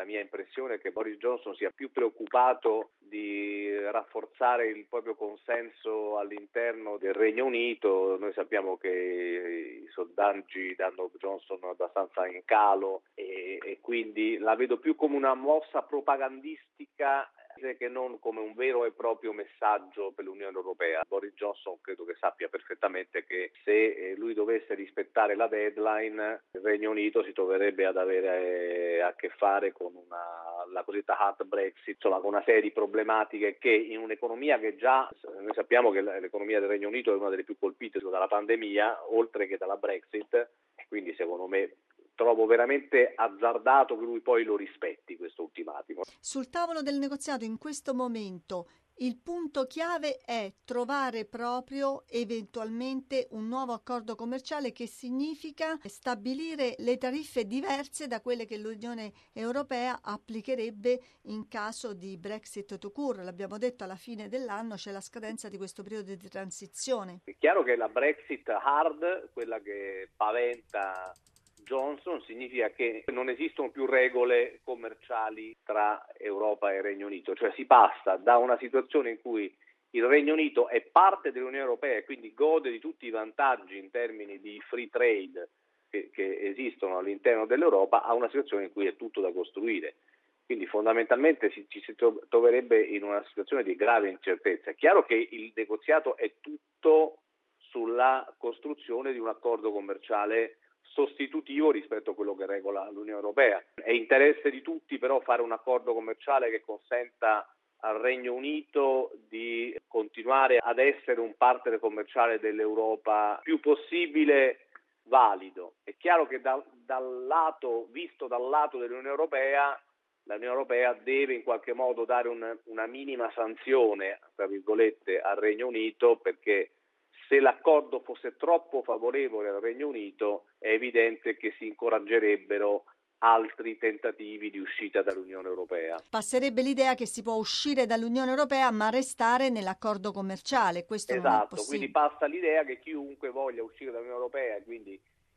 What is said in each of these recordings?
la mia impressione è che Boris Johnson sia più preoccupato di rafforzare il proprio consenso all'interno del Regno Unito. Noi sappiamo che i sondaggi danno Johnson abbastanza in calo e quindi la vedo più come una mossa propagandistica che non come un vero e proprio messaggio per l'Unione Europea. Boris Johnson credo che sappia perfettamente che se lui dovesse rispettare la deadline, il Regno Unito si troverebbe ad avere a che fare con la cosiddetta hard Brexit, insomma con una serie di problematiche che in un'economia che già, noi sappiamo che l'economia del Regno Unito è una delle più colpite dalla pandemia, oltre che dalla Brexit, e quindi secondo me trovo veramente azzardato che lui poi lo rispetti questo ultimatimo. Sul tavolo del negoziato in questo momento il punto chiave è trovare proprio eventualmente un nuovo accordo commerciale che significa stabilire le tariffe diverse da quelle che l'Unione Europea applicherebbe in caso di Brexit to cure. L'abbiamo detto, alla fine dell'anno c'è la scadenza di questo periodo di transizione. È chiaro che la Brexit hard, quella che paventa Johnson, significa che non esistono più regole commerciali tra Europa e Regno Unito, cioè si passa da una situazione in cui il Regno Unito è parte dell'Unione Europea e quindi gode di tutti i vantaggi in termini di free trade che esistono all'interno dell'Europa a una situazione in cui è tutto da costruire. Quindi fondamentalmente ci si troverebbe in una situazione di grave incertezza. È chiaro che il negoziato è tutto sulla costruzione di un accordo commerciale sostitutivo rispetto a quello che regola l'Unione Europea. È interesse di tutti però fare un accordo commerciale che consenta al Regno Unito di continuare ad essere un partner commerciale dell'Europa più possibile valido. È chiaro che visto dal lato dell'Unione Europea, l'Unione Europea deve in qualche modo dare una minima sanzione, tra virgolette, al Regno Unito, perché se l'accordo fosse troppo favorevole al Regno Unito è evidente che si incoraggerebbero altri tentativi di uscita dall'Unione Europea. Passerebbe l'idea che si può uscire dall'Unione Europea ma restare nell'accordo commerciale. Questo non è possibile. Quindi passa l'idea che chiunque voglia uscire dall'Unione Europea, e quindi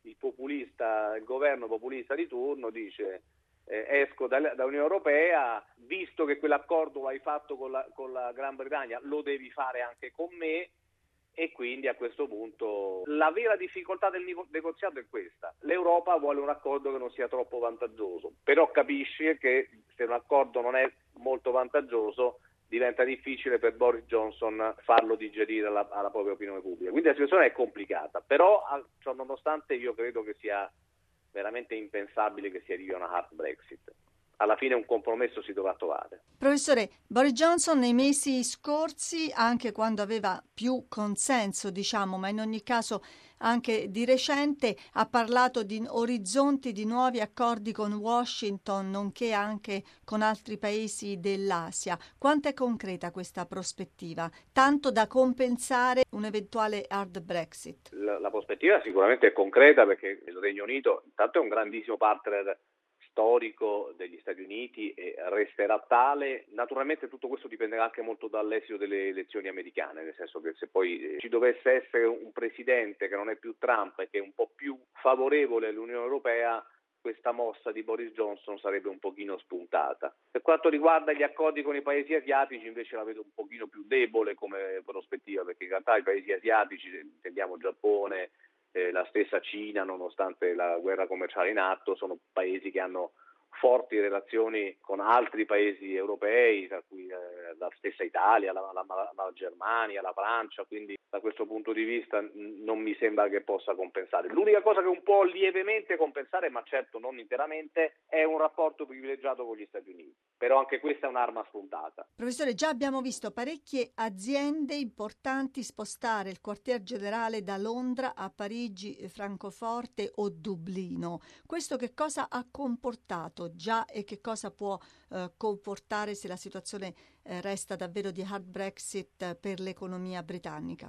il governo populista di turno dice esco dall'Unione Europea, visto che quell'accordo l'hai fatto con la Gran Bretagna, lo devi fare anche con me. E quindi a questo punto la vera difficoltà del negoziato è questa: l'Europa vuole un accordo che non sia troppo vantaggioso, però capisce che se un accordo non è molto vantaggioso diventa difficile per Boris Johnson farlo digerire alla propria opinione pubblica. Quindi la situazione è complicata, però ciò nonostante io credo che sia veramente impensabile che si arrivi a una hard Brexit. Alla fine un compromesso si dovrà trovare. Professore, Boris Johnson nei mesi scorsi, anche quando aveva più consenso, diciamo, ma in ogni caso anche di recente, ha parlato di orizzonti di nuovi accordi con Washington, nonché anche con altri paesi dell'Asia. Quanto è concreta questa prospettiva, tanto da compensare un eventuale hard Brexit? La prospettiva sicuramente è concreta, perché il Regno Unito intanto è un grandissimo partner storico degli Stati Uniti e resterà tale. Naturalmente tutto questo dipenderà anche molto dall'esito delle elezioni americane, nel senso che se poi ci dovesse essere un presidente che non è più Trump e che è un po' più favorevole all'Unione Europea, questa mossa di Boris Johnson sarebbe un pochino spuntata. Per quanto riguarda gli accordi con i paesi asiatici invece la vedo un pochino più debole come prospettiva, perché in realtà i paesi asiatici, intendiamo Giappone, la stessa Cina, nonostante la guerra commerciale in atto, sono paesi che hanno forti relazioni con altri paesi europei, tra cui la stessa Italia, la Germania, la Francia, quindi da questo punto di vista non mi sembra che possa compensare. L'unica cosa che un po' lievemente compensare, ma certo non interamente, è un rapporto privilegiato con gli Stati Uniti, però anche questa è un'arma spuntata. Professore, già abbiamo visto parecchie aziende importanti spostare il quartier generale da Londra a Parigi, Francoforte o Dublino. Questo che cosa ha comportato già e che cosa può comportare se la situazione resta davvero di hard Brexit per l'economia britannica?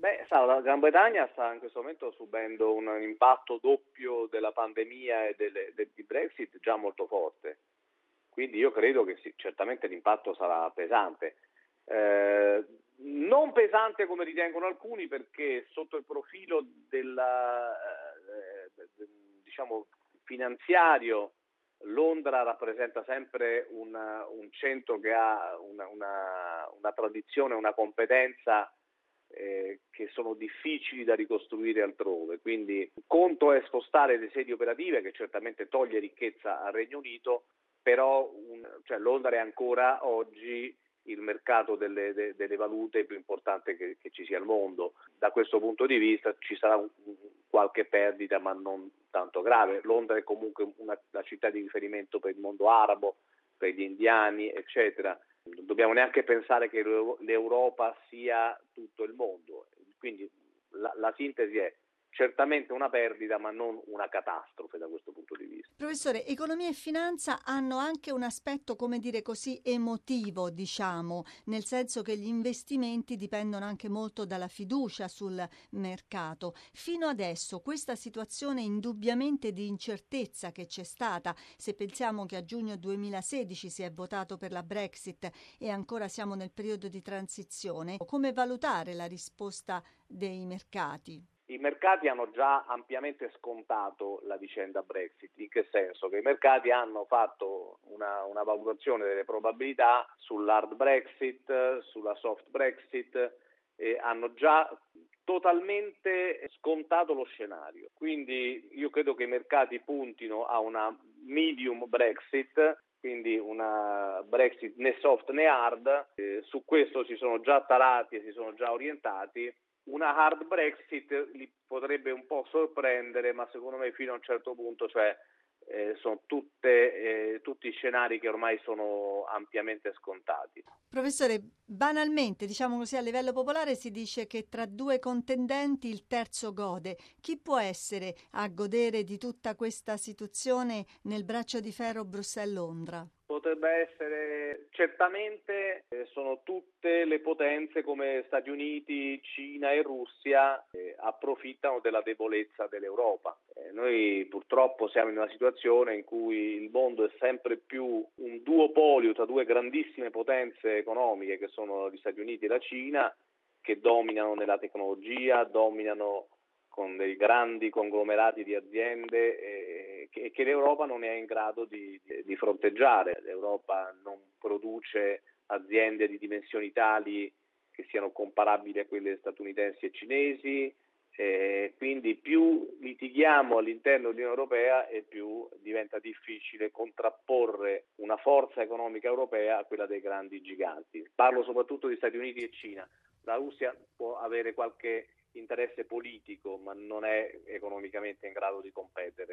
La Gran Bretagna sta in questo momento subendo un impatto doppio della pandemia e di Brexit già molto forte. Quindi io credo che certamente l'impatto sarà pesante. Non pesante come ritengono alcuni, perché sotto il profilo finanziario Londra rappresenta sempre un centro che ha una tradizione, una competenza che sono difficili da ricostruire altrove, quindi un conto è spostare le sedi operative, che certamente toglie ricchezza al Regno Unito, però Londra è ancora oggi il mercato delle valute più importante che ci sia al mondo. Da questo punto di vista ci sarà qualche perdita, ma non tanto grave. Londra è comunque la città di riferimento per il mondo arabo, per gli indiani, eccetera. Non dobbiamo neanche pensare che l'Europa sia tutto il mondo, quindi la sintesi è certamente una perdita, ma non una catastrofe da questo punto di vista. Professore, economia e finanza hanno anche un aspetto, come dire così, emotivo, diciamo, nel senso che gli investimenti dipendono anche molto dalla fiducia sul mercato. Fino adesso questa situazione indubbiamente di incertezza che c'è stata, se pensiamo che a giugno 2016 si è votato per la Brexit e ancora siamo nel periodo di transizione, come valutare la risposta dei mercati? I mercati hanno già ampiamente scontato la vicenda Brexit. In che senso? Che i mercati hanno fatto una valutazione delle probabilità sull'hard Brexit, sulla soft Brexit, e hanno già totalmente scontato lo scenario. Quindi io credo che i mercati puntino a una medium Brexit, quindi una Brexit né soft né hard. Su questo si sono già tarati e si sono già orientati. Una hard Brexit li potrebbe un po' sorprendere, ma secondo me fino a un certo punto, sono tutti scenari che ormai sono ampiamente scontati. Professore, banalmente, diciamo così, a livello popolare si dice che tra due contendenti il terzo gode. Chi può essere a godere di tutta questa situazione nel braccio di ferro Bruxelles-Londra? Potrebbe essere, certamente sono tutte le potenze come Stati Uniti, Cina e Russia approfittano della debolezza dell'Europa. Noi purtroppo siamo in una situazione in cui il mondo è sempre più un duopolio tra due grandissime potenze economiche che sono gli Stati Uniti e la Cina, che dominano nella tecnologia, dominano con dei grandi conglomerati di aziende che l'Europa non è in grado di fronteggiare. L'Europa non produce aziende di dimensioni tali che siano comparabili a quelle statunitensi e cinesi, quindi più litighiamo all'interno dell'Unione Europea e più diventa difficile contrapporre una forza economica europea a quella dei grandi giganti. Parlo soprattutto di Stati Uniti e Cina. La Russia può avere qualche interesse politico, ma non è economicamente in grado di competere.